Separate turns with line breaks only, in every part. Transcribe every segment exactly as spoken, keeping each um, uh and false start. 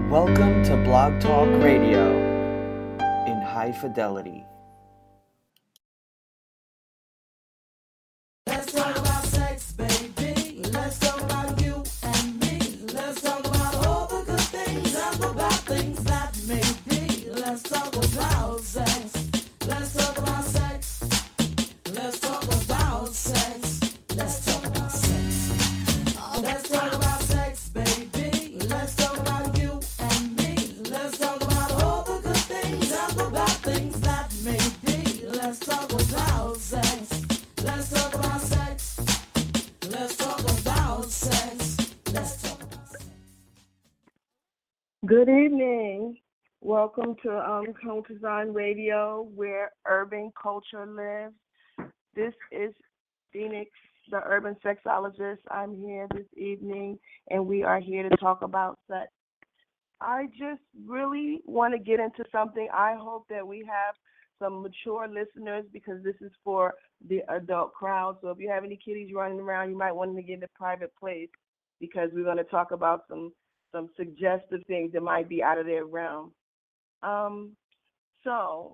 Welcome to Blog Talk Radio in high fidelity.
Let's talk about sex, baby. Let's talk about you and me. Let's talk about all the good things and the bad things that may be. Let's talk about sex. Let's talk about sex. Let's talk about sex. Let's talk about sex. Let's talk about sex, baby. Let's talk about you and me. Let's talk about all the good things and the bad things that may be. Let's talk about sex. Let's talk about sex. Let's talk about sex. Let's talk about sex.
Good evening. Welcome to um, Countersign Radio, where urban culture lives. This is Phoenix, the urban sexologist. I'm here this evening, and we are here to talk about sex. I just really want to get into something. I hope that we have some mature listeners because this is for the adult crowd. So if you have any kiddies running around, you might want them to get in a private place because we're going to talk about some some suggestive things that might be out of their realm. Um, so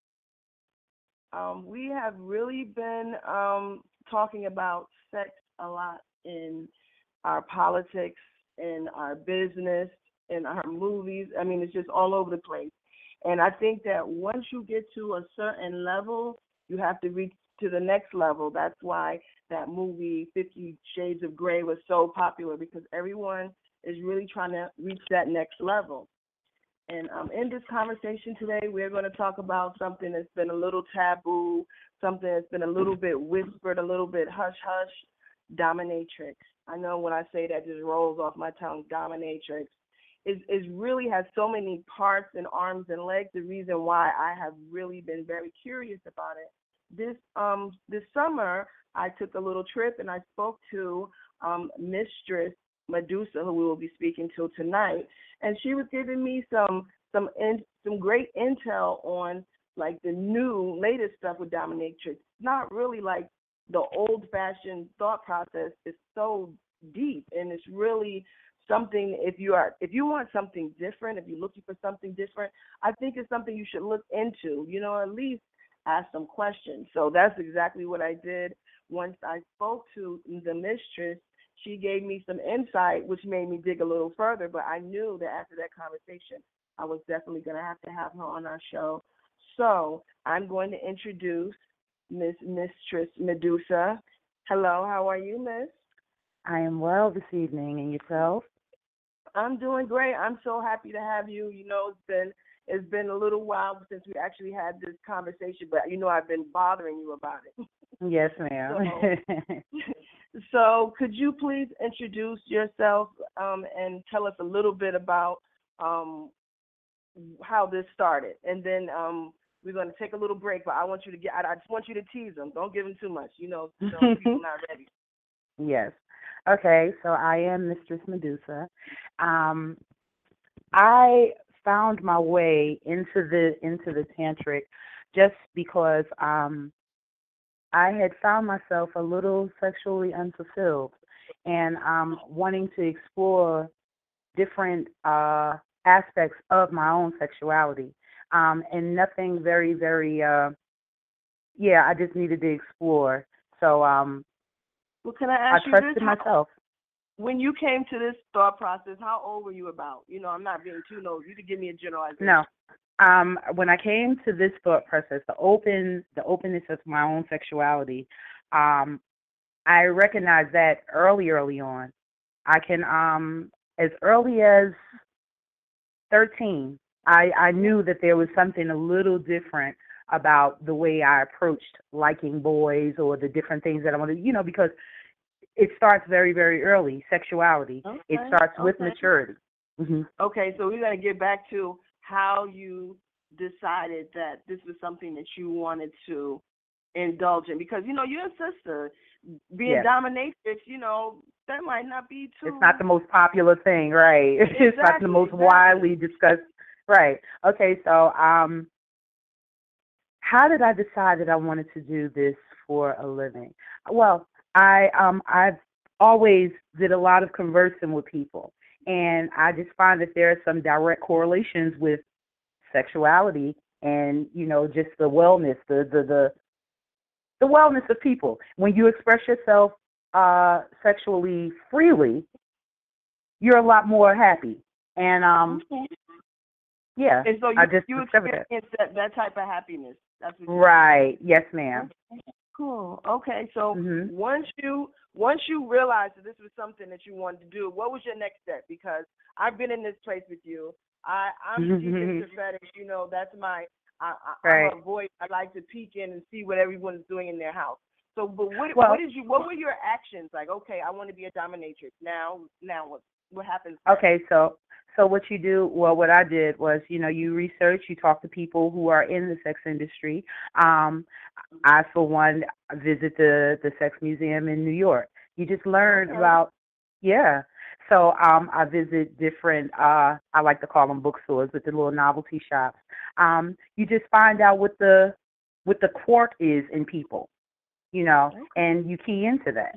um, we have really been um, talking about sex a lot in our politics, in our business, in our movies. I mean, it's just all over the place. And I think that once you get to a certain level, you have to reach to the next level. That's why that movie Fifty Shades of Grey was so popular, because everyone is really trying to reach that next level. And um, in this conversation today, we're going to talk about something that's been a little taboo, something that's been a little bit whispered, a little bit hush-hush, dominatrix. I know when I say that, it just rolls off my tongue, dominatrix. It, it really has so many parts and arms and legs, the reason why I have really been very curious about it. This um this summer, I took a little trip and I spoke to um, Mistress Medusa, who we will be speaking to tonight, and she was giving me some some in, some great intel on like the new latest stuff with dominatrix. Not really like the old-fashioned thought process. It's so deep, and it's really something. If you are if you want something different, if you're looking for something different, I think it's something you should look into. You know, at least ask some questions. So that's exactly what I did. Once I spoke to the mistress, she gave me some insight, which made me dig a little further. But I knew that after that conversation, I was definitely going to have to have her on our show. So I'm going to introduce Miss Mistress Medusa. Hello, how are you, Miss?
I am well this evening, and yourself?
I'm doing great. I'm so happy to have you. You know, it's been it's been a little while since we actually had this conversation, but you know I've been bothering you about it.
Yes, ma'am.
So, so could you please introduce yourself um, and tell us a little bit about um, how this started, and then um, we're going to take a little break. But I want you to get. I, I just want you to tease them. Don't give them too much. You know, you know people not ready.
Yes. Okay, so I am Mistress Medusa. Um, I found my way into the into the tantric just because um, I had found myself a little sexually unfulfilled and um, wanting to explore different uh, aspects of my own sexuality, um, and nothing very, very, uh, yeah, I just needed to explore. So um,
Well, can I
I
ask you
trusted
this? How,
myself.
when you came to this thought process, how old were you about? You know, I'm not being too nosy. You could give me a generalization.
No. Um, when I came to this thought process, the open, the openness of my own sexuality, um, I recognized that early, early on. I can, um, as early as thirteen, I, I knew that there was something a little different about the way I approached liking boys or the different things that I wanted, you know, because it starts very, very early, sexuality.
Okay,
It starts with
okay.
maturity. Mm-hmm.
Okay, so we're going to get back to how you decided that this was something that you wanted to indulge in. Because, you know, your sister being
Yes.
dominatrix, you know, that might not be too...
It's not the most popular thing, right?
Exactly,
It's not the most
exactly.
widely discussed. Right. Okay, so um, how did I decide that I wanted to do this for a living? Well, I um I've always did a lot of conversing with people, And I just find that there are some direct correlations with sexuality and, you know, just the wellness, the the the, the wellness of people. When you express yourself uh, sexually freely, you're a lot more happy. And um, yeah,
And so you,
I just
you
discovered that.
experience that, that type of happiness. That's what you
Right. Yes, ma'am.
Cool. Okay. So
Mhm.
once you once you realized that this was something that you wanted to do, what was your next step? Because I've been in this place with you. I I'm deep into fetish. You know, that's my I, I,
Right.
I'm a voice. I like to peek in and see what everyone's doing in their house. So, but what
Well-
what did you what were your actions like? Okay, I want to be a dominatrix. Now now what what happens next?
Okay, so so what you do, well, what I did was, you know, you research, you talk to people who are in the sex industry. Um, I, for one, visit the the sex museum in New York. You just learn
Okay.
about, yeah. So um, I visit different, uh, I like to call them bookstores, but the little novelty shops. Um, you just find out what the what the quirk is in people, you know, and you key into that.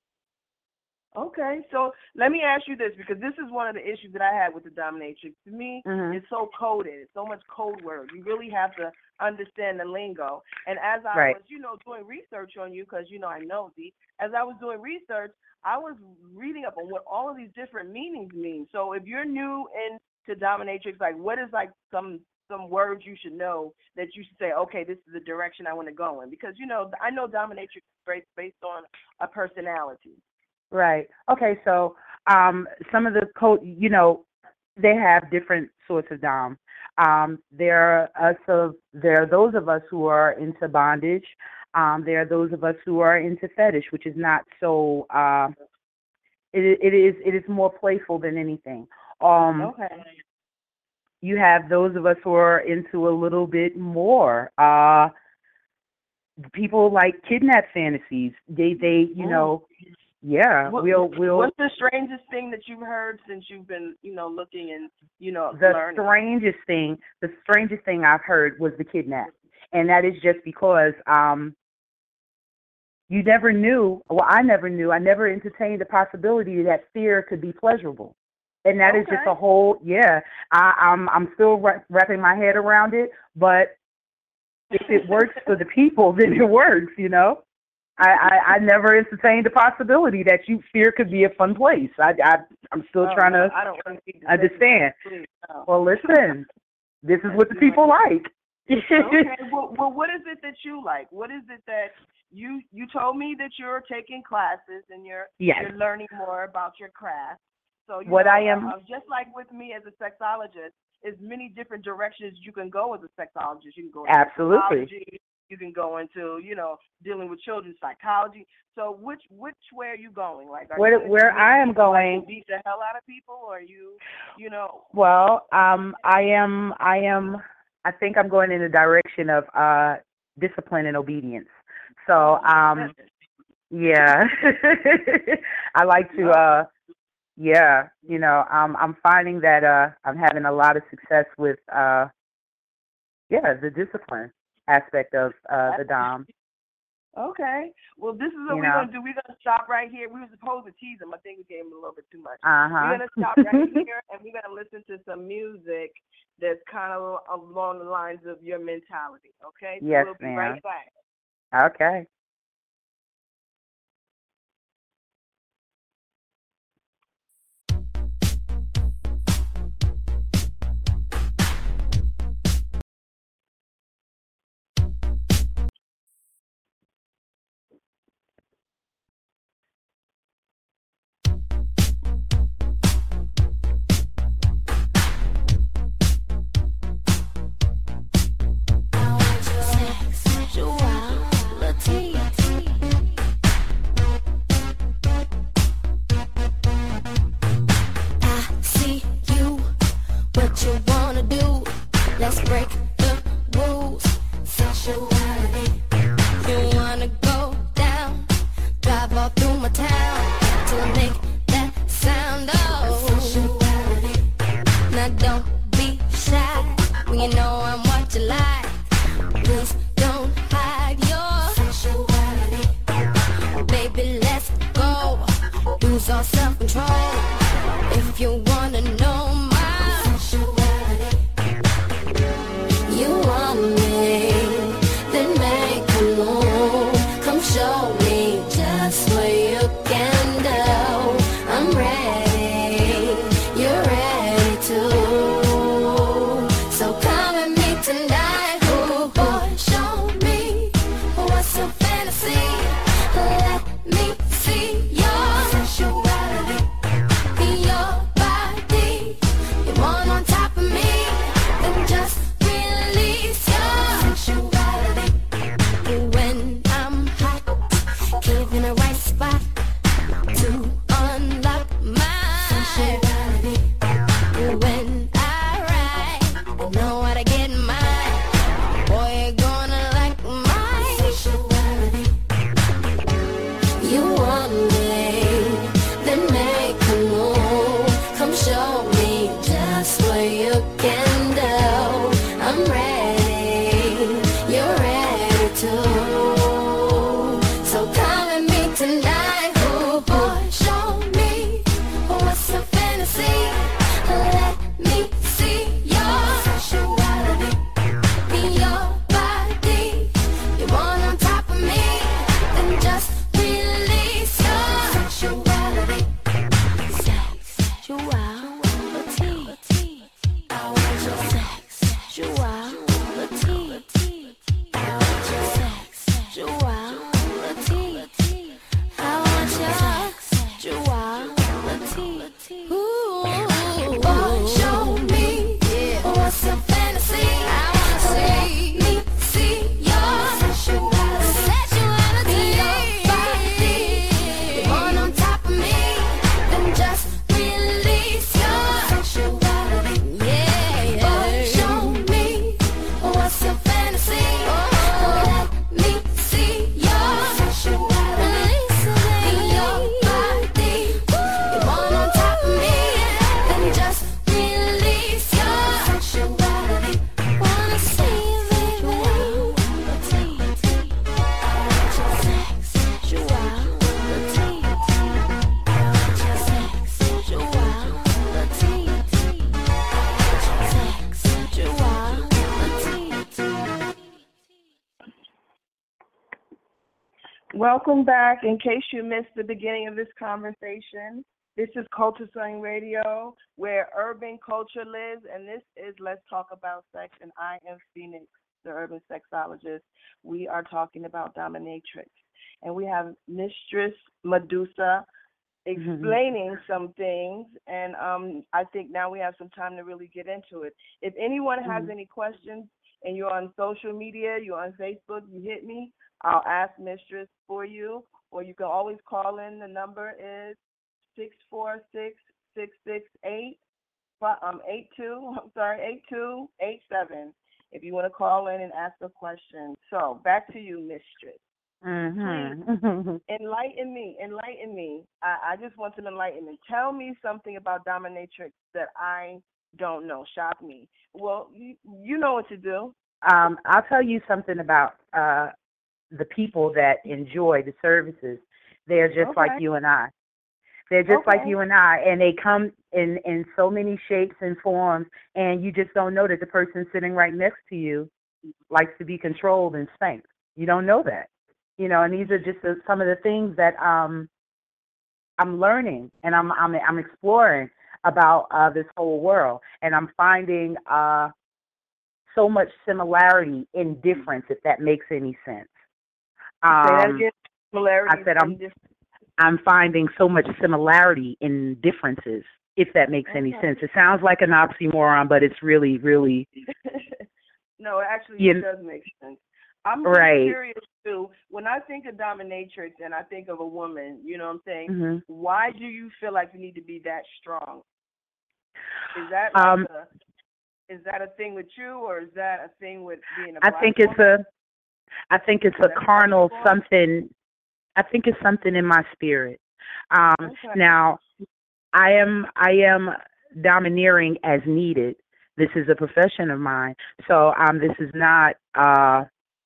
Okay, so let me ask you this, because this is one of the issues that I had with the dominatrix. To me,
Mhm.
it's so coded. It's so much code word. You really have to understand the lingo. And as I
Right.
was, you know, doing research on you, because, you know, I know thee, as I was doing research, I was reading up on what all of these different meanings mean. So if you're new into dominatrix, like, what is, like, some some words you should know that you should say, okay, this is the direction I want to go in? Because, you know, I know dominatrix is based, based on a personality.
Right. Okay. So, um, some of the code, you know, they have different sorts of dom. Um, there are us of there are those of us who are into bondage. Um, there are those of us who are into fetish, which is not so. Uh, it it is it is more playful than anything. Um,
Okay.
You have those of us who are into a little bit more. Uh, people like kidnap fantasies. They they you
Mm.
know. Yeah,
What,
we'll we'll.
what's the strangest thing that you've heard since you've been, you know, looking and, you know,
The
learning?
strangest thing, the strangest thing I've heard was the kidnap, and that is just because um, you never knew. Well, I never knew. I never entertained the possibility that fear could be pleasurable, and that is just
Okay.
a whole. Yeah, I, I'm I'm still wra- wrapping my head around it, but if it works for the people, then it works. You know. I, I, I never entertained the possibility that you fear could be a fun place. I, I, I'm still
Oh,
trying
no,
to
I don't want to
understand.
Please, no.
Well, listen, this is what the people like.
Okay. Well, well, what is it that you like? What is it that you you told me that you're taking classes and you're
Yes.
you're learning more about your craft. So you
What
know,
I am-
uh, just like with me as a sexologist, there's many different directions you can go as a sexologist. You can go into
Absolutely.
psychology, you can go into, you know, dealing with children's psychology. So which which way are you going? Like, are
Where-
you gonna
where
make
I am
people, like,
going-
beat the hell out of people, or are you, you know?
Well, um, I am, I am, I think I'm going in the direction of uh, discipline and obedience. So, um, yeah, I like to, uh, yeah, you know, um, I'm finding that uh, I'm having a lot of success with, uh, yeah, the discipline aspect of uh, the dom.
Okay. Well, this is what
You
we're
know.
gonna do. We're gonna stop right here. We were supposed to tease him. I think we gave him a little bit too much.
Uh
We're
huh.
gonna stop right here, and we're gonna listen to some music that's kind of along the lines of your mentality. Okay. So
Yes,
we'll be
ma'am.
right back.
Okay.
I see you, what you wanna do. Let's break the rules. Sexuality. You wanna go down, drive all through my town till I make that sound. Oh, sexuality. Now don't be shy when you know I'm what you like. Please don't hide your sexuality. Baby, let's go. Lose all self-control. If you wanna know my sexuality, you want me, then make a move. Come show me just what you can do. I'm ready, you're ready too. So come with me tonight, ooh boy, show me what's your fantasy. Let me see your sexuality, your body. You want on top of me, then just release your sexuality. When I'm hot, giving the right spot to unlock my sexuality. When I ride, I know how to get mine. Boy, you're gonna like my sexuality. You want me, then make a move. Come show me just what you can do. I'm ready, you're ready too. So come with me tonight, ooh boy, show me what's your fantasy. Let me see your sexuality, your body. You want on top of me, then just release your sexuality. Sexuality. I want your sexuality. I want your sexuality. I want your sexuality. Ooh, boy, show me what's your fantasy. I wanna see me see your sexuality. Sexuality, your body. You want on top of me, then just release your sexuality. Yeah, yeah. Boy, show me what's your fantasy. Let me see your sexuality. Your body. You want on top of me, then just release your sexuality. Wanna see you, baby. I want your sexuality. I want your sexuality. Sexuality.
Welcome back. In case you missed the beginning of this conversation, this is Culture Swing Radio, where urban culture lives, and this is Let's Talk About Sex, and I am Phoenix, the urban sexologist. We are talking about dominatrix, and we have Mistress Medusa explaining some things, and um, I think now we have some time to really get into it. If anyone has any questions and you're on social media, you're on Facebook, you hit me, I'll ask Mistress for you, or you can always call in. The number is six four six, six six eight, um, eight two, I'm sorry, eight two eight seven, if you want to call in and ask a question. So back to you, Mistress.
Mm-hmm.
Enlighten me, enlighten me. I, I just want some enlightenment. Tell me something about dominatrix that I don't know. Shock me. Well, you, you know what to do.
Um, I'll tell you something about uh, the people that enjoy the services. They're just
Okay.
like you and I. They're just
Okay.
like you and I, and they come in, in so many shapes and forms, and you just don't know that the person sitting right next to you likes to be controlled and spanked. You don't know that. You know, and these are just the, some of the things that um, I'm learning and I'm I'm, I'm exploring about uh, this whole world, and I'm finding uh, so much similarity in difference, if that makes any sense. Um,
Say that again. Similarities
I said I'm
and different-
I'm finding so much similarity in differences, if that makes any
Okay.
sense. It sounds like an oxymoron, but it's really, really
No, it actually
You-
does make sense. I'm
Right.
just curious too. When I think of dominatrix and I think of a woman, you know what I'm saying?
hmm
Why do you feel like you need to be that strong? Is that like
Um,
a, is that a thing with you, or is that a thing with being a
I
black
think it's
woman?
a I think it's a
That's
carnal
possible?
something. I think it's something in my spirit. Um,
Okay.
Now, I am I am domineering as needed. This is a profession of mine, so um, this is not. Uh,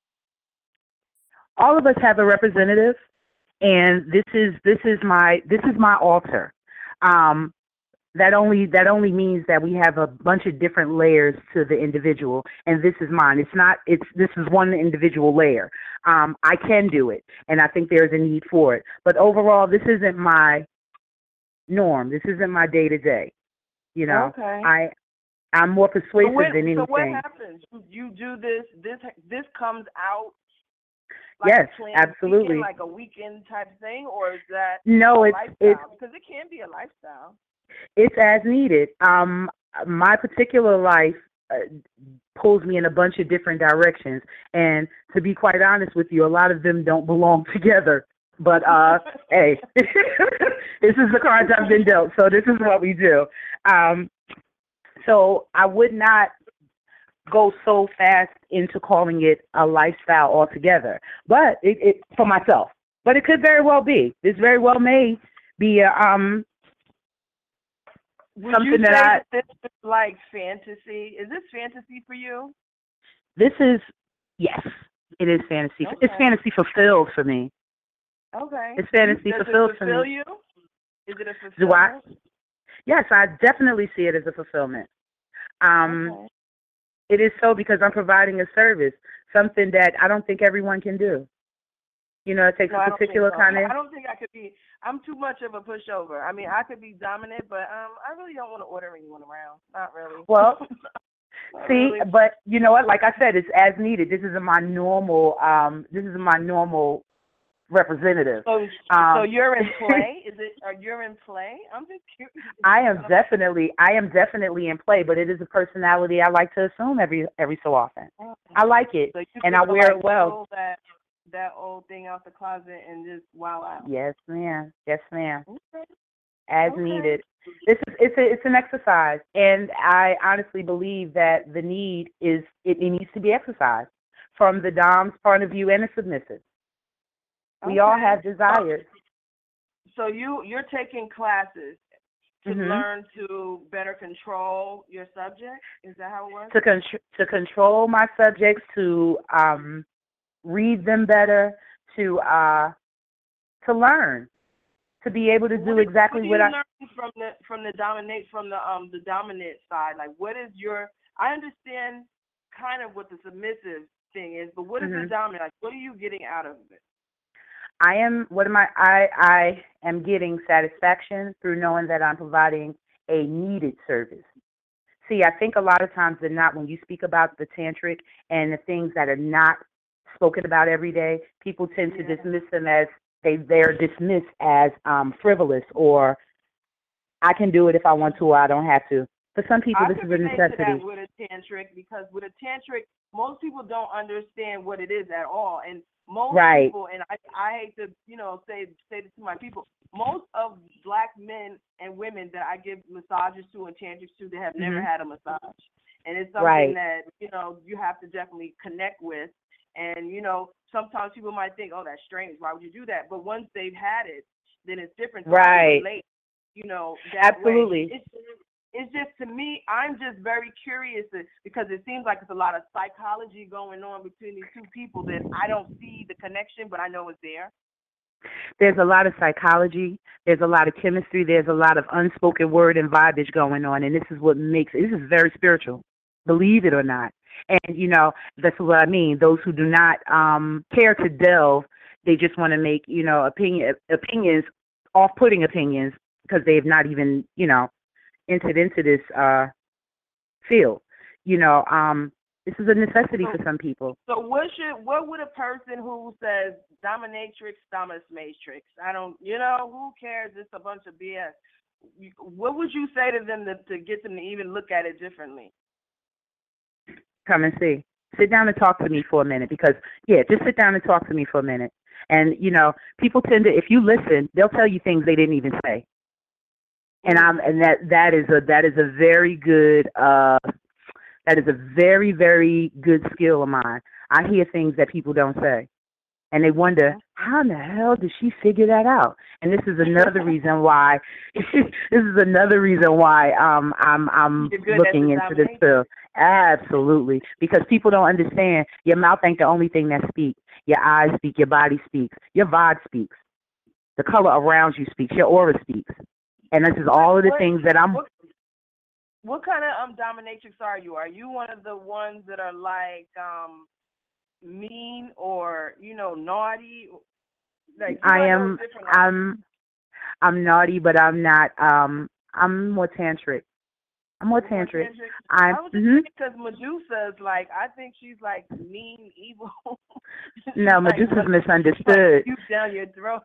all of us have a representative, and this is this is my this is my altar. Um, that only that only means that we have a bunch of different layers to the individual, and this is mine. It's not. It's this is one individual layer. Um, I can do it, and I think there's a need for it. But overall, this isn't my norm. This isn't my day to day. You know,
okay.
I I'm more persuasive
so what,
than anything.
So what happens? You do this. This this comes out. Like
yes,
plan,
absolutely.
Weekend, like a weekend type thing, or is that
no?
A
It's
lifestyle?
it's
Because it can be a lifestyle.
It's as needed. Um, my particular life uh, pulls me in a bunch of different directions, and to be quite honest with you, a lot of them don't belong together. But uh, hey, this is the cards I've been dealt, so this is what we do. Um, so I would not go so fast into calling it a lifestyle altogether, but it, it for myself. But it could very well be. This very well may be a um.
Would
something
you say
that I,
this is like fantasy? Is this fantasy for you?
This is, yes, it is fantasy.
Okay.
It's fantasy fulfilled for me.
Okay.
It's fantasy
Does
fulfilled
it
for
fulfill
me.
you? Is it a fulfillment?
Do I? Yes, I definitely see it as a fulfillment. Um,
okay.
It is so because I'm providing a service, something that I don't think everyone can do. You know, it takes
no,
a particular
so.
kind of...
I don't think I could be... I'm too much of a pushover. I mean, I could be dominant, but um, I really don't want to order anyone around. Not really.
Well, see,
really.
but you know what? Like I said, it's as needed. This is my normal... Um, this is my normal representative.
So,
um,
so you're in play? Is it? Are you in play? I'm just curious.
I am definitely, I am definitely in play, but it is a personality I like to assume every every so often. I like it,
so
and I wear
like
it well.
Pull that, that old thing out the closet and just wow out.
Yes, ma'am. Yes, ma'am.
Okay.
As
Okay.
needed. This is it's a it's an exercise, and I honestly believe that the need is it, it needs to be exercised from the dom's point of view and the submissive. We
Okay.
all have desires.
So you you're taking classes to
Mhm.
learn to better control your subject. Is that how it works?
To con- to control my subjects, to um, read them better, to uh, to learn, to be able to do
what,
exactly
what,
what
do you
I.
learn from the from the dominate from the um the dominant side. Like, what is your? I understand kind of what the submissive thing is, but what is
Mhm.
the dominant? Like, what are you getting out of it?
I am, what am I, I, I am getting satisfaction through knowing that I'm providing a needed service. See, I think a lot of times they're not, when you speak about the tantric and the things that are not spoken about every day, people tend to
Yeah.
dismiss them as, they, they're dismissed as um, frivolous, or I can do it if I want to or I don't have to. For some people,
I
this
can
is a
relate to
necessity.
that with a tantric, because with a tantric, most people don't understand what it is at all, and most
Right.
people, and I, I hate to, you know, say say this to my people, most of black men and women that I give massages to and tantrics to, they have never
Mhm.
had a massage, and it's something
Right.
that, you know, you have to definitely connect with, and you know, sometimes people might think, oh, that's strange, why would you do that? But once they've had it, then it's different. So I can
Right.
relate, you know, that
Absolutely.
way. It's, It's just, to me, I'm just very curious to, because it seems like it's a lot of psychology going on between these two people that I don't see the connection, but I know it's there.
There's a lot of psychology. There's a lot of chemistry. There's a lot of unspoken word and vibage going on, and this is what makes it. This is very spiritual, believe it or not. And, you know, that's what I mean. Those who do not um, care to delve, they just want to make, you know, opinion opinions, off-putting opinions, because they have not even, you know, entered into this uh, field. You know, um, this is a necessity for some people.
So what should, what would a person who says dominatrix, dominus matrix, I don't, you know, who cares? It's a bunch of B S. What would you say to them to, to get them to even look at it differently?
Come and see. Sit down and talk to me for a minute, because, yeah, just sit down and talk to me for a minute. And, you know, people tend to, if you listen, they'll tell you things they didn't even say. And I'm, and that, that is a, that is a very good, uh, that is a very, very good skill of mine. I hear things that people don't say, and they wonder, how in the hell did she figure that out? And this is another reason why, this is another reason why, um, I'm, I'm looking into this field. Absolutely. Because people don't understand, your mouth ain't the only thing that speaks. Your eyes speak, your body speaks, your vibe speaks. The color around you speaks, your aura speaks. And this is
What
all of the
what
things that I'm.
what what kind of um dominatrix are you? Are you one of the ones that are like um mean or you know naughty? Like you know,
I
I know
am.
it's different. Like
I'm. I'm naughty, but I'm not. Um. I'm more tantric. I'm more
you're more
tantric.
tantric.
I'm.
I was just
hmm
thinking because Medusa is like I think she's like mean, evil. She's
No,
like
Medusa's
what trying to
misunderstood.
shoot down your throat.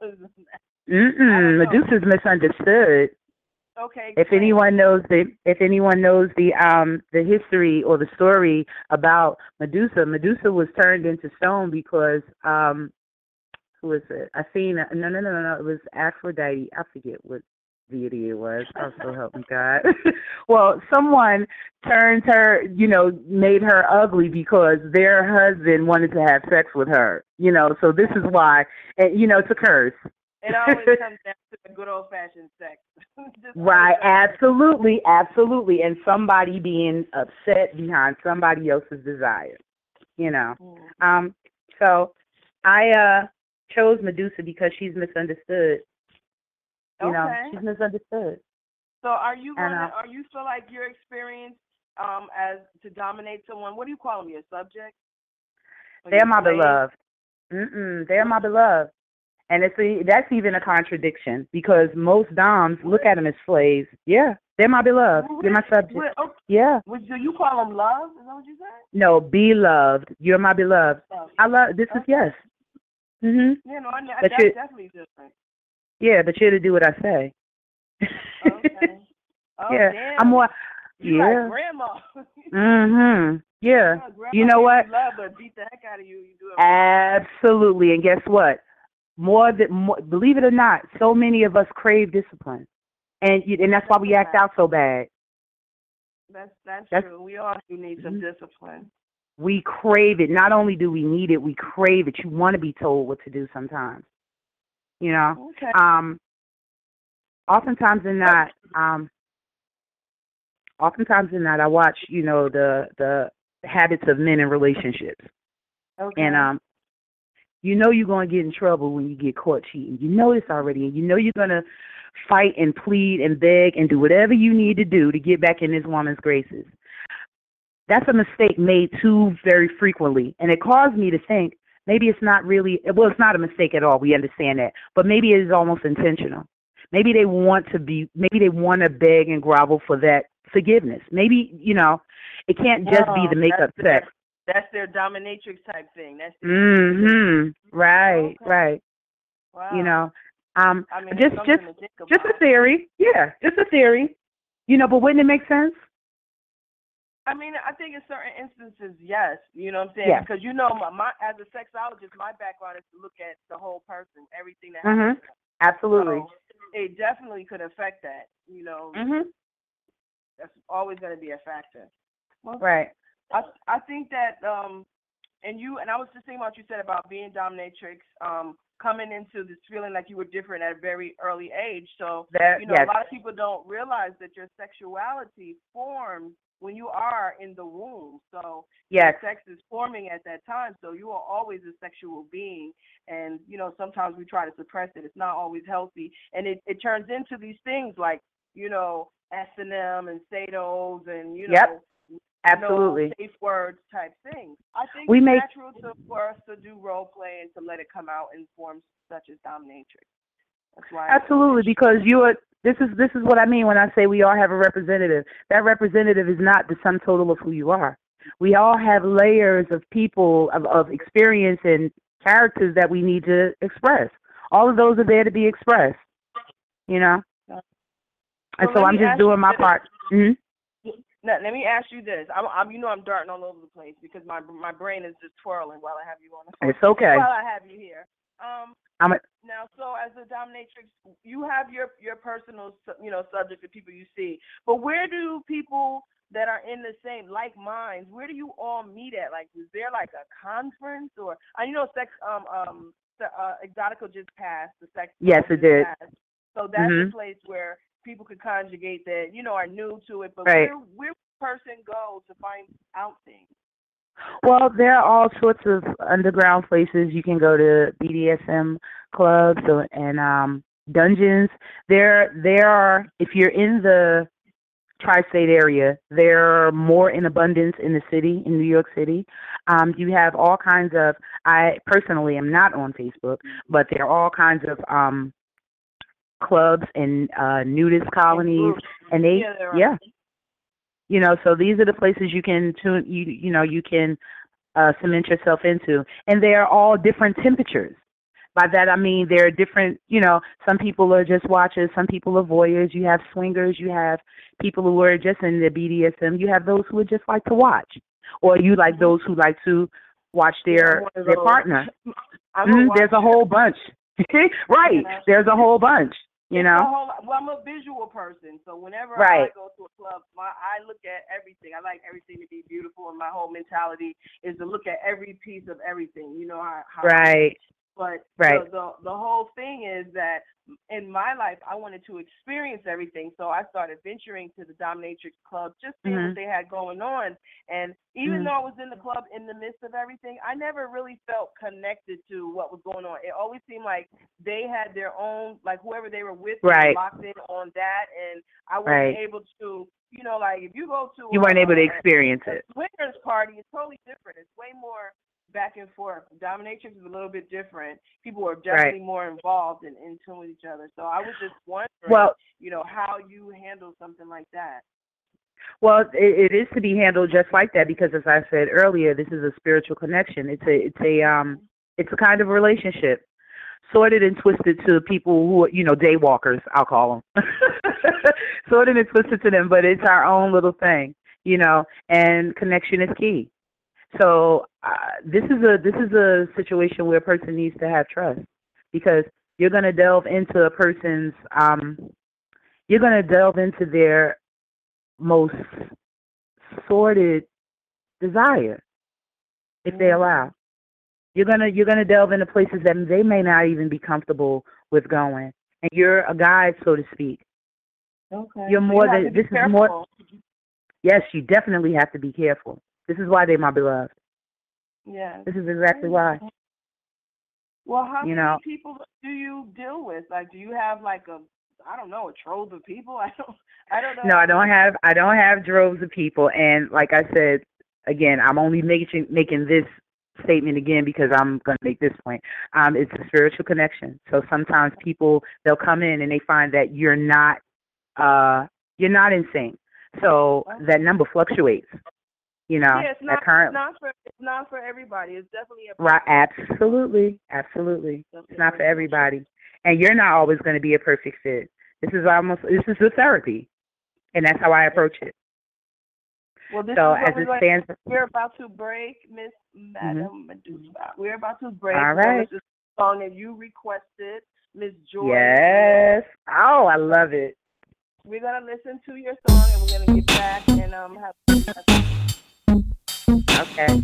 I don't
Mm-mm.
know.
Medusa's misunderstood.
Okay,
If
explain
anyone
it.
knows the if anyone knows the um the history or the story about Medusa, Medusa was turned into stone because um who is it? Athena. No, no, no, no, no. It was Aphrodite. I forget what deity it was. Oh, so help me God. Well, someone turned her, you know, made her ugly because their husband wanted to have sex with her. You know, so this is why. And you know, it's a curse.
It always comes down to the good old fashioned sex. Just
Right,
always comes
absolutely, absolutely. And somebody being upset behind somebody else's desire, you know.
down.
Um, so I uh chose Medusa because she's misunderstood. You know,
Okay.
she's misunderstood.
So are you
And
gonna
uh,
are you feel like your experience um as to dominate someone, what do you call them, your subject? Or
they're
your
my
slave?
beloved. Mm-mm, they're my beloved. And it's a, that's even a contradiction because most doms look at them as slaves. Yeah, they're my beloved.
Well,
They're my
really?
subject.
Well, oh,
Yeah.
well, do you call them love? Is that what you said?
No, beloved. You're my beloved.
Oh,
I love. This is
okay.
yes. Mhm.
Yeah, no, I, I,
But
that's
you,
definitely different.
yeah, but you're to do what I say.
Okay. Oh
Yeah,
damn.
I'm more.
You
Yeah.
like grandma.
Mhm. Yeah.
Yeah, grandma
You know
gives
what?
you love but beat the heck out of you. You do it.
Absolutely. And guess what? More than more, believe it or not, so many of us crave discipline, and you, and that's why we act out so bad.
That's that's
That's
true. We all do need some
mhm.
discipline.
We crave it. Not only do we need it, we crave it. You want to be told what to do sometimes. You know.
Okay.
Um. Oftentimes in that, um, oftentimes in that, I watch, you know, the the habits of men in relationships,
Okay.
and um, you know you're going to get in trouble when you get caught cheating. You know this already, and you know you're going to fight and plead and beg and do whatever you need to do to get back in this woman's graces. That's a mistake made too very frequently, and it caused me to think maybe it's not really, well, it's not a mistake at all. We understand that, but maybe it is almost intentional. Maybe they want to be, maybe they want to beg and grovel for that forgiveness. Maybe, you know, it can't just be the
Oh,
makeup
that's their,
sex.
that's their dominatrix type thing. That's their
Mm-hmm. Right,
Okay.
right.
Wow.
You know, um,
I mean,
just
it's
just
something to think
just a
about.
theory. Yeah, just a theory. You know, but wouldn't it make sense?
I mean, I think in certain instances, yes. You know what I'm saying?
Yeah.
Because you know, my, my as a sexologist, my background is to look at the whole person, everything that
Mhm.
happens.
Absolutely.
So it definitely could affect that. You know,
Mhm.
that's always going to be a factor. Well,
Right.
I I think that um, and you and I was just thinking about what you said about being dominatrix, um, coming into this feeling like you were different at a very early age. So
That
you know,
yes.
a lot of people don't realize that your sexuality forms when you are in the womb. So
Yes.
your sex is forming at that time. So you are always a sexual being, and you know sometimes we try to suppress it. It's not always healthy, and it, it turns into these things like you know S and M and Sados and you know.
Yep. Absolutely.
No safe words type things. I think
We
it's
make
natural to, for us to do role play and to let it come out in forms such as dominatrix. That's why.
absolutely because you are. This is this is what I mean when I say we all have a representative. That representative is not the sum total of who you are. We all have layers of people of, of experience and characters that we need to express. All of those are there to be expressed. You know.
Well,
And so
let
I'm
me
just
ask
doing
you
my
this.
part. Mm-hmm.
Now, let me ask you this. I'm, I'm, you know, I'm darting all over the place because my my brain is just twirling while I have you on the phone.
It's okay.
While I have you here. Um.
I'm a,
Now, so as a dominatrix, you have your your personal, you know, subject of people you see. But where do people that are in the same like minds? Where do you all meet at? Like, is there like a conference or? I you know, sex um um uh, Exotica just passed the sex.
yes, it did.
Passed. So that's
Mhm.
a place where people could conjugate that you know are new to it. But
Right.
where where would a person go to find out things?
Well, there are all sorts of underground places. You can go to B D S M clubs or, and um, dungeons. There, there are. If you're in the tri-state area, they're more in abundance in the city, in New York City. Um, you have all kinds of. I personally am not on Facebook, but there are all kinds of um, clubs and uh, nudist colonies, and they,
Yeah,
yeah, you know. So these are the places you can tune. You you know you can uh, cement yourself into, and they are all different temperatures. By that I mean there are different, you know, some people are just watchers, some people are voyeurs, you have swingers, you have people who are just in the B D S M, you have those who would just like to watch, or you like those who like to watch their
Yeah,
their partner.
I'm
Mm,
a
there's a whole bunch. Right,
Yeah.
there's a whole bunch, you
It's
know.
a whole, well, I'm a visual person, so whenever
Right.
I go to a club, my I look at everything. I like everything to be beautiful, and my whole mentality is to look at every piece of everything. You know how, how
Right,
But
right.
the, the the whole thing is that in my life, I wanted to experience everything. So I started venturing to the Dominatrix Club, just seeing
Mhm.
what they had going on. And even
Mhm.
though I was in the club in the midst of everything, I never really felt connected to what was going on. It always seemed like they had their own, like whoever they were with, they were
Right.
locked in on that. And I wasn't
Right.
able to, you know, like if you go to
You weren't
a,
able to
a-
experience
a
it.
swingers party, it's totally different. It's way more back and forth. Dominatrix is a little bit different. People are definitely more involved and in tune with each other. So I was just wondering,
Well,
you know, how you handle something like that.
Well, it, it is to be handled just like that because, as I said earlier, this is a spiritual connection. It's a, it's a, um, it's a kind of relationship, sorted and twisted to people who are, you know, daywalkers. I'll call them, sorted and twisted to them. But it's our own little thing, you know. And connection is key. So uh, this is a, this is a situation where a person needs to have trust because you're going to delve into a person's, um, you're going to delve into their most sordid desire if they allow. You're gonna you're gonna delve into places that they may not even be comfortable with going, and you're a guide, so to speak.
Okay.
You're
So
more
you have
than
to be
this is
careful.
more. Yes, you definitely have to be careful. This is why they're my beloved.
Yeah.
This is exactly why.
Well, how
You
many
know.
people do you deal with? Like, do you have like a, I don't know, a trove of people? I don't, I don't know.
No, I don't have I don't have droves of people, and like I said again, I'm only making making this statement again because I'm going to make this point. Um, it's a spiritual connection. So sometimes people they'll come in and they find that you're not uh, you're not in sync. So that number fluctuates. You know,
Yeah, it's
that
not,
current
it's not for it's not for everybody. It's definitely a
right. Absolutely, absolutely. It's not for everybody, and you're not always going to be a perfect fit. This is almost this is a therapy, and that's how I approach it.
Well, this
So
is what
as
we're
it
going
stands,
we're about to break, Miss Madam Medusa. We're about to break.
All
We're gonna
right.
listen to the song that you requested, Miss Joy.
yes. Oh, I love it.
We're gonna listen to your song and we're gonna get back and um have.
Okay.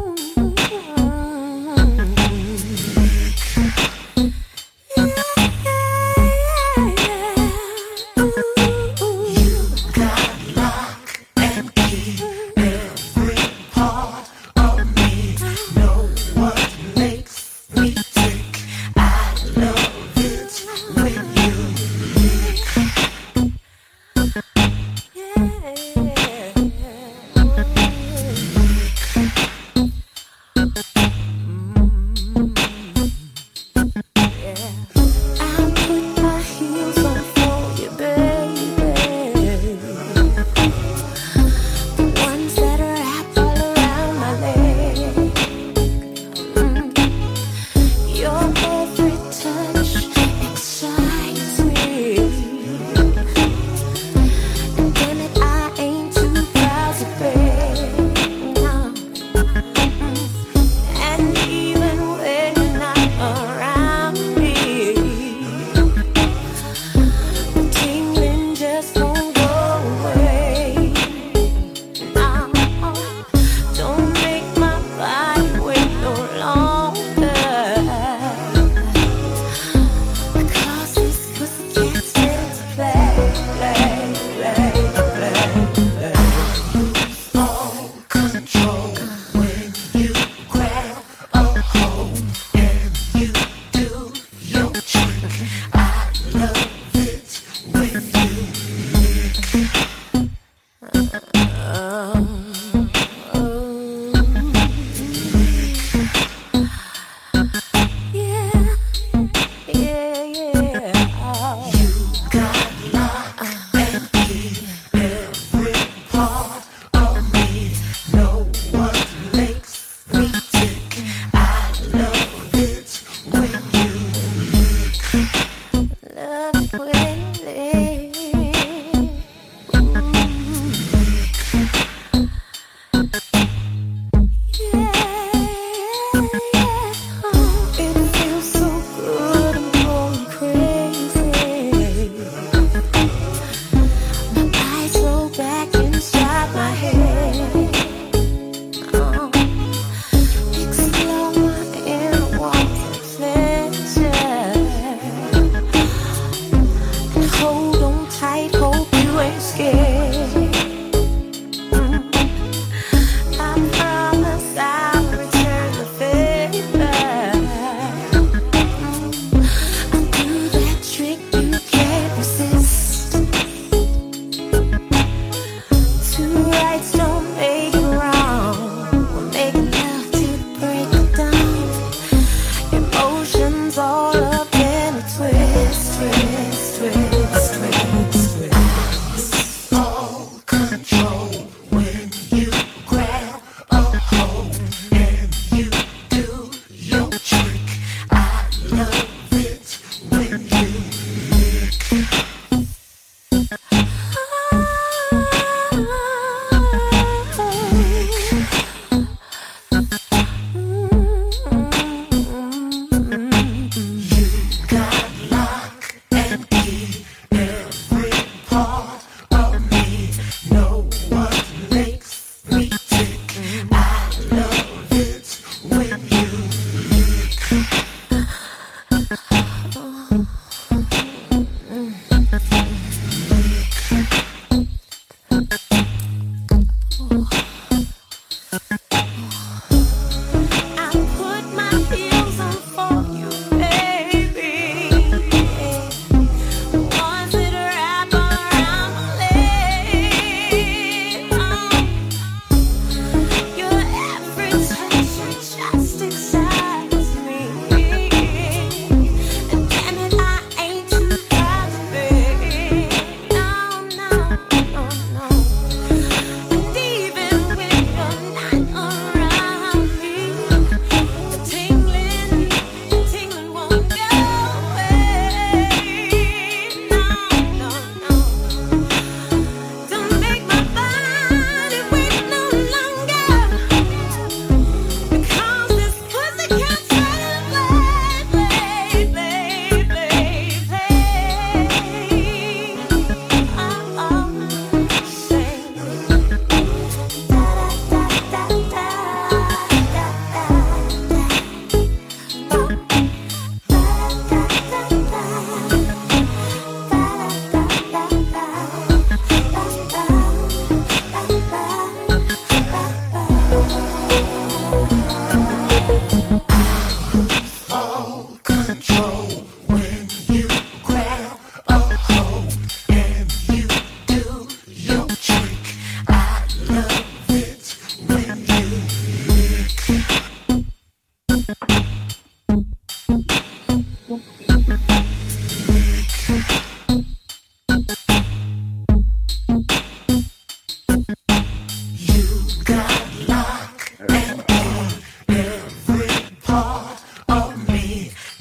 Yeah.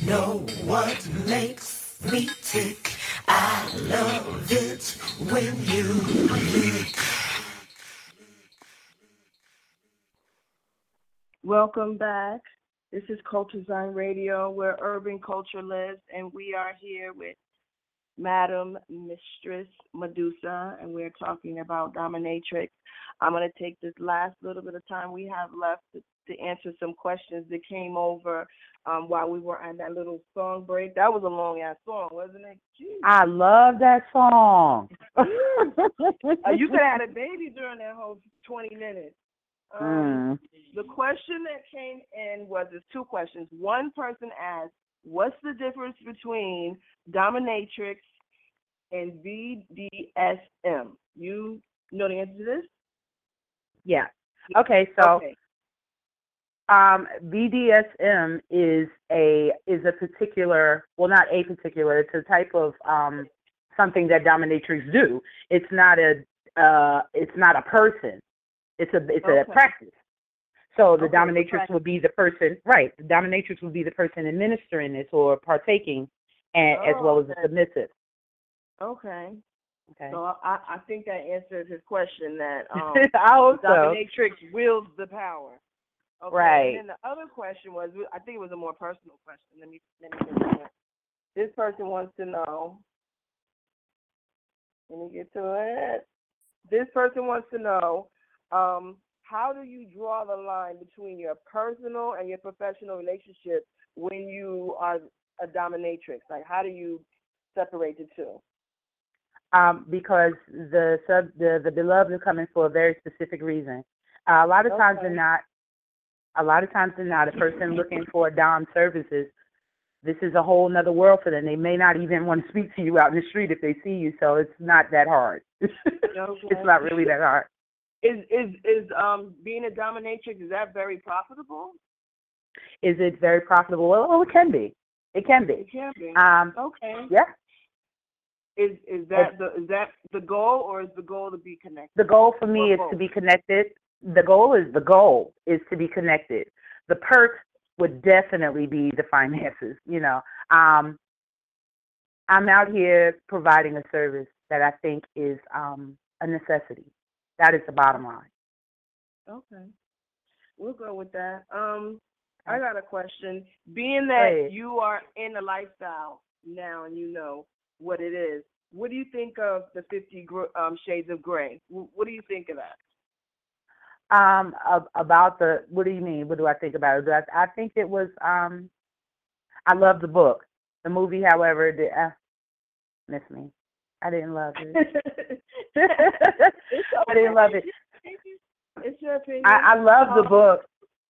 know what makes me tick. I love it when you lick.
Welcome back. This is Culture Zone Radio, where urban culture lives, and we are here with Madam Mistress Medusa, and we're talking about dominatrix. I'm going to take this last little bit of time we have left to, to answer some questions that came over um, while we were on that little song break. That was a long-ass song, wasn't it? Jeez.
I love that song.
uh, you could have had a baby during that whole twenty minutes. Um,
mm.
The question that came in was, there's two questions. One person asked, what's the difference between dominatrix and B D S M? You know the answer to this?
Yeah. Okay, so
Okay.
um, B D S M is a is a particular, well, not a particular, it's a type of um, something that dominatrix do. It's not a uh, it's not a person. It's a it's
Okay.
a practice. So the
Okay,
dominatrix
practice.
will be the person, right? The dominatrix will be the person administering this or partaking, and
Oh,
as well as
okay.
the submissive.
Okay.
Okay.
So I, I think that answers his question that um,
I hope so.
dominatrix wields the power. Okay.
Right.
And then the other question was, I think it was a more personal question. Let me let me get to it. This person wants to know. Let me get to it. This person wants to know, um, how do you draw the line between your personal and your professional relationship when you are a dominatrix? Like, how do you separate the two?
Um, because the sub the, the beloved are coming for a very specific reason. Uh, a lot of times
Okay.
they're not. A lot of times they're not. A person looking for dom services, this is a whole nother world for them. They may not even want to speak to you out in the street if they see you. So it's not that hard.
Okay.
It's not really that hard.
Is is is um being a dominatrix, is that very profitable?
Is it very profitable? Well, well, it can be. It can be.
It can be.
Um,
Okay.
yeah.
Is is that the is that the goal, or is the goal to be connected?
The goal for me
Or
is
both?
to be connected. The goal is the goal is to be connected. The perk would definitely be the finances. You know, um, I'm out here providing a service that I think is um, a necessity. That is the bottom line.
Okay. We'll go with that. Um, I got a question. Being
Go
that
ahead.
you are in the lifestyle now and you know what it is, what do you think of the fifty gr- um, Shades of Grey? W- What do you think of that?
Um, ab- about the, what do you mean? What do I think about it? I, I think it was, um, I love the book. The movie, however, did, uh, miss me. I didn't love it. I didn't love it.
It's your opinion.
I, I love the
Um,
book.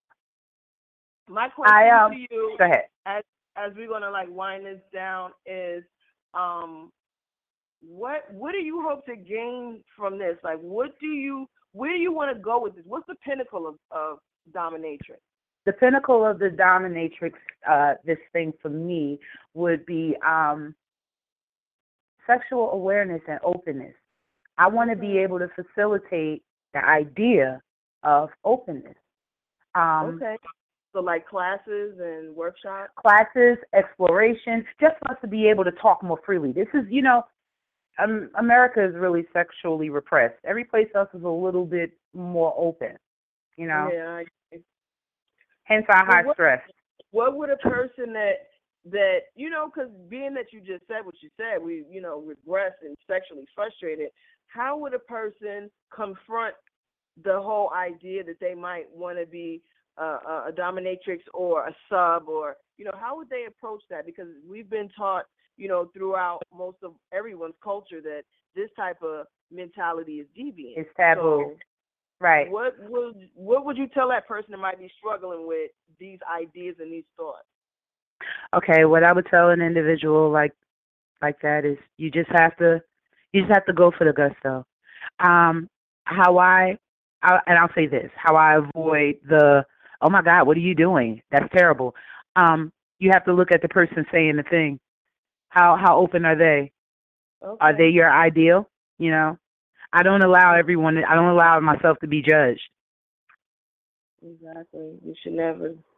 My question
I, um,
to you,
Go ahead.
as as we're gonna like wind this down, is um, what what do you hope to gain from this? Like, what do you where do you want to go with this? What's the pinnacle of, of dominatrix?
The pinnacle of the dominatrix, uh, this thing for me would be um, sexual awareness and openness. I want to be able to facilitate the idea of openness. Um,
Okay. So like classes and workshops?
Classes, exploration, just for us to be able to talk more freely. This is, you know, um, America is really sexually repressed. Every place else is a little bit more open, you know.
Yeah. I-
Hence our
Well,
high
what-
stress.
What would a person that that you know, because being that you just said what you said, we you know regress and sexually frustrated. How would a person confront the whole idea that they might want to be uh, a dominatrix or a sub, or you know, how would they approach that? Because we've been taught, you know, throughout most of everyone's culture that this type of mentality is deviant.
It's taboo.
So,
Right.
What would what would you tell that person that might be struggling with these ideas and these thoughts?
Okay, what I would tell an individual like like that is you just have to you just have to go for the gusto. Um, how I, I and I'll say this, how I avoid the, oh my God, what are you doing? That's terrible. Um, you have to look at the person saying the thing. How how open are they?
Okay.
Are they your ideal? You know, I don't allow everyone. I don't allow myself to be judged.
Exactly. You should never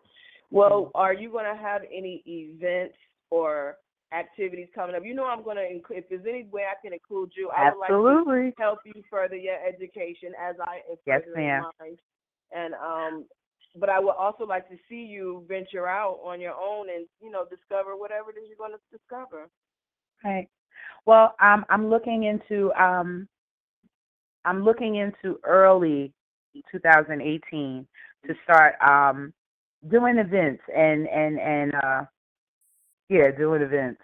Well, are you going to have any events or activities coming up? You know, I'm going to, inc- if there's any way I can include you, I would like
Absolutely.
to help you further your education as I am
Yes,
furthering
ma'am.
mine. And, um, but I would also like to see you venture out on your own and, you know, discover whatever it is you're going to discover.
Right. Well, um, I'm looking into um, I'm looking into early twenty eighteen to start um, doing events and and and uh, yeah, doing events.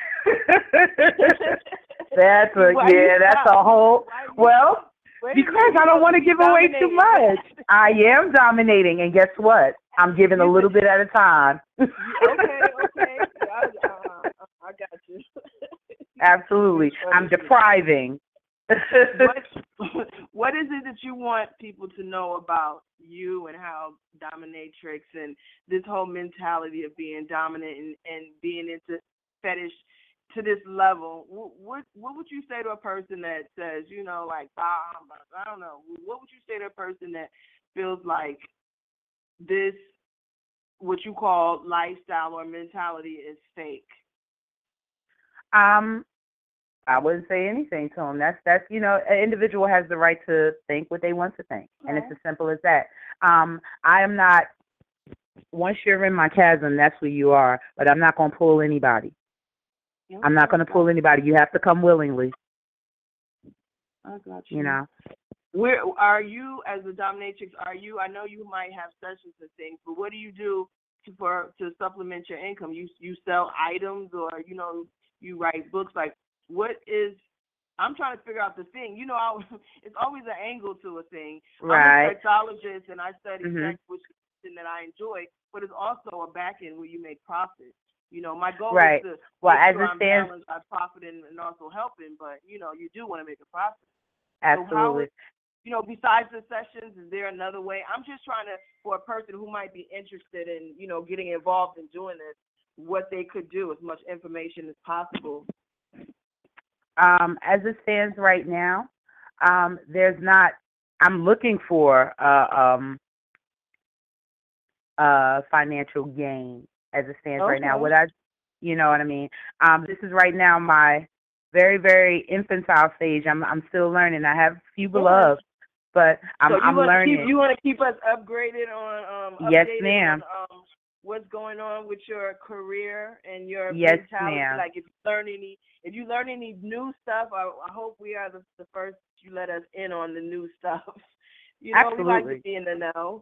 That's a
Why
yeah,
you
that's
stop?
a whole
Why you-
well.
Wait a
Because
minute,
I don't
you
want to give away too
dominating.
much. I am dominating, and guess what? I'm giving a
You
little
said-
bit at a time.
You- okay, okay. I, uh, I got you.
Absolutely. I'm depriving.
what, what is it that you want people to know about you and how dominatrix and this whole mentality of being dominant and, and being into fetish to this level? What, what what would you say to a person that says, you know, like, I don't know, what would you say to a person that feels like this, what you call lifestyle or mentality, is fake?
Um, I wouldn't say anything to them. That's that's you know, an individual has the right to think what they want to think, okay. And it's as simple as that. Um, I am not. Once you're in my chasm, that's who you are. But I'm not going to pull anybody. Okay. I'm not going to pull anybody. You have to come willingly.
I got you.
You know.
Where are you as a dominatrix? Are you? I know you might have sessions and things, but what do you do to, for to supplement your income? You you sell items, or you know, you write books. Like, what is? I'm trying to figure out the thing. You know, I, it's always an angle to a thing.
Right.
I'm a sexologist and I study
mm-hmm.
sex, which is something that I enjoy, but it's also a back end where you make profit. You know, my goal
right.
is to
well,
make
as
sure
it
I'm
stands,
balanced by profiting and also helping, but you know, you do want to make a profit.
Absolutely.
So how is, you know, besides the sessions, is there another way? I'm just trying to, for a person who might be interested in, you know, getting involved in doing this, what they could do, as much information as possible.
Um, as it stands right now, um, there's not. I'm looking for uh, um, uh, financial gain as it stands
Okay.
right now. What I, you know what I mean. Um, this is right now my very, very infantile stage. I'm I'm still learning. I have a few beloved, but I'm
so you
I'm
want
learning.
To keep, you want to keep us upgraded on um,
yes,
updated
ma'am.
on um, what's going on with your career and your
yes,
mentality.
ma'am.
Like if you learn any, if you learn any new stuff, I, I hope we are the, the first you let us in on the new stuff. You know,
Absolutely.
we like to be in the know.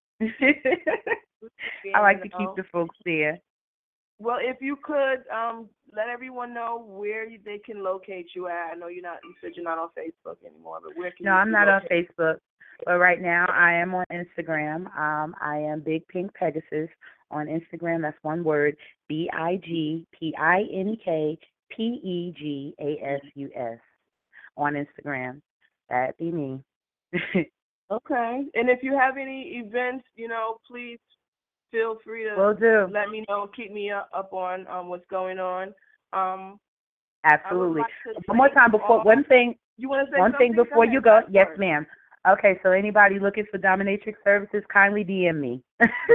I like to keep the folks there.
Well, if you could um, let everyone know where you, they can locate you at. I know you're not. You said you're not on Facebook anymore, but where can
no,
you?
No, I'm not
locate?
on Facebook. But right now, I am on Instagram. Um, I am Big Pink Pegasus on Instagram. That's one word: B I G P I N K P E G A S U S on Instagram. That'd be me.
Okay. And if you have any events, you know, please feel free to
Will do.
let me know. Keep me up, up on um, what's going on. Um,
Absolutely.
Like
one more time before
all,
one thing.
You want to say
one
something?
thing before
go
you go. Yes,
first.
ma'am. Okay, so anybody looking for dominatrix services, kindly D M me.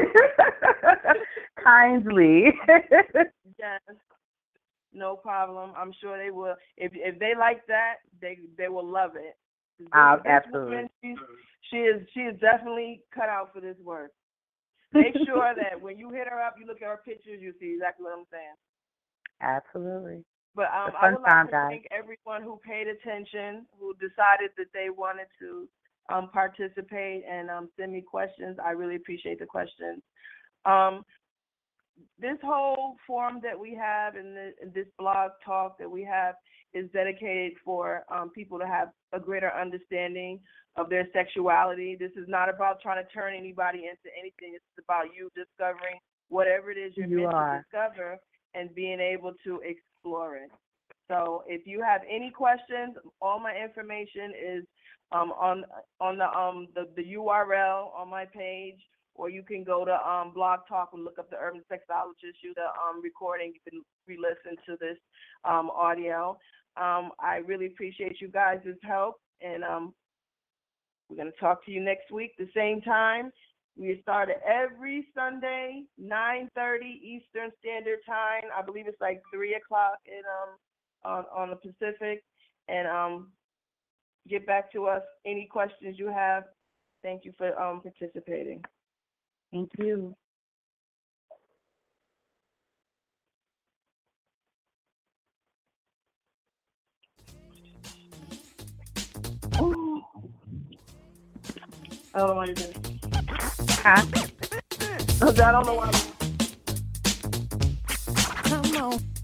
Kindly.
Yes. No problem. I'm sure they will. If if they like that, they they will love it. This,
uh,
this
absolutely.
Woman, she's, she is she is definitely cut out for this work. Make sure that when you hit her up, you look at her pictures, you see exactly what I'm saying.
Absolutely.
But um,
I would like
time,
to
guys. thank everyone who paid attention, who decided that they wanted to um, participate and um, send me questions. I really appreciate the questions. Um, this whole forum that we have and this blog talk that we have is dedicated for um, people to have a greater understanding of their sexuality. This is not about trying to turn anybody into anything. It's about you discovering whatever it is you're
you
meant
are.
to discover and being able to explore it. So if you have any questions, all my information is um, on on the um the, the U R L on my page, or you can go to um, Blog Talk and look up the Urban Sexologist, shoot the um, recording. You can re-listen to this um, audio. Um, I really appreciate you guys' help, and um, we're going to talk to you next week, the same time. We start every Sunday, nine thirty Eastern Standard Time. I believe it's like three o'clock in um on on the Pacific. And um, get back to us. Any questions you have. Thank you for um participating.
Thank you.
Oh my goodness.
Huh?
I don't know why.
Come on.